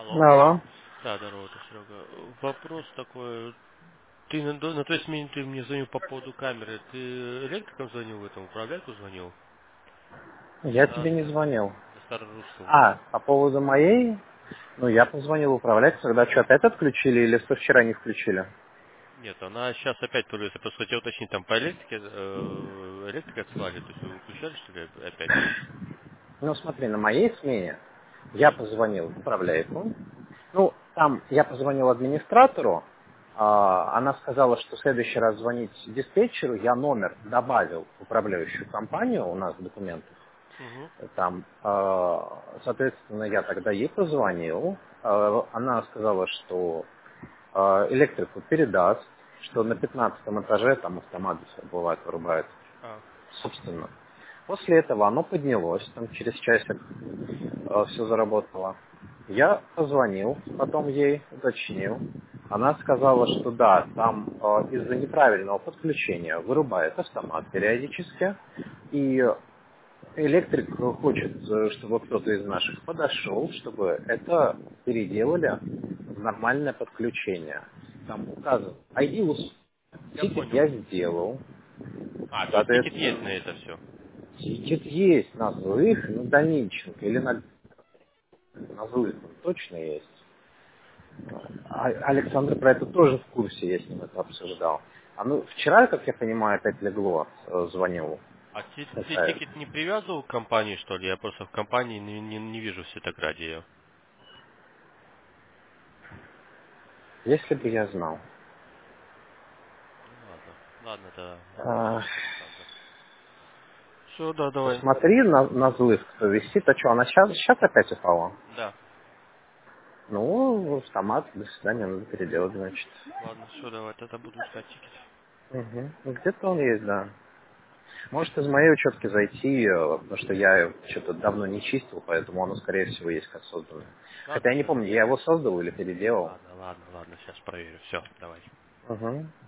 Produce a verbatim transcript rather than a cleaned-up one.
Алло. Алло. Да, здорово, это Серега. Вопрос такой. Ты на, до- на той смене ты мне звонил по поводу камеры. Ты электриком звонил в этом, управляйку звонил? Я За, тебе не ста- звонил. за старорусскую. А, по поводу моей, ну, я позвонил управлять, когда что, опять отключили или со вчера не включили? Нет, она сейчас опять появилась. Я просто хотел уточнить, там по электрике, э, электрика отслали, то есть вы выключали, что ли, опять? Ну, смотри, на моей смене я позвонил в управляйку. Ну, там я позвонил администратору, а, она сказала, что в следующий раз звонить диспетчеру, я номер добавил в управляющую компанию у нас в документах. Угу. Там, э, соответственно, я тогда ей позвонил. Э, Она сказала, что э, электрику передаст, что на пятнадцатом этаже там автомат бывает вырубает. А, Собственно. После этого оно поднялось, там через часик все заработало. Я позвонил, потом ей уточнил. Она сказала, что да, там э, из-за неправильного подключения вырубает автомат периодически, и электрик хочет, э, чтобы кто-то из наших подошел, чтобы это переделали в нормальное подключение. Там указан ай ди услуги. я Тикет понял. я сделал. А, то есть тикет есть на Соответственно, это все. тикет есть на Злых, на Дониченко или на, на Злых, он точно есть. А- Александр про это тоже в курсе, я с ним это обсуждал. А ну, вчера, как я понимаю, опять легло, э, звонил. А ты, ты Это, тикет не привязывал к компании, что ли? Я просто в компании не, не, не вижу в Светограде ее. если бы я знал. Ну ладно. Ладно, да. А, Вопросик Александра. Все, да, давай. Посмотри на, на Злых, кто висит. А что, она сейчас, сейчас опять упала? Да. Ну, автомат, до свидания, надо переделать, значит. Ладно, все, давай, тогда буду искать тикет. Угу. Где-то он есть, да. Может, из моей учетки зайти, э, потому что я что-то давно не чистил, поэтому оно, скорее всего, есть как созданное. Хотя Ладно, я не все. помню, я его создал или переделал. Ладно, ладно, ладно, сейчас проверю. Все, давай. Угу.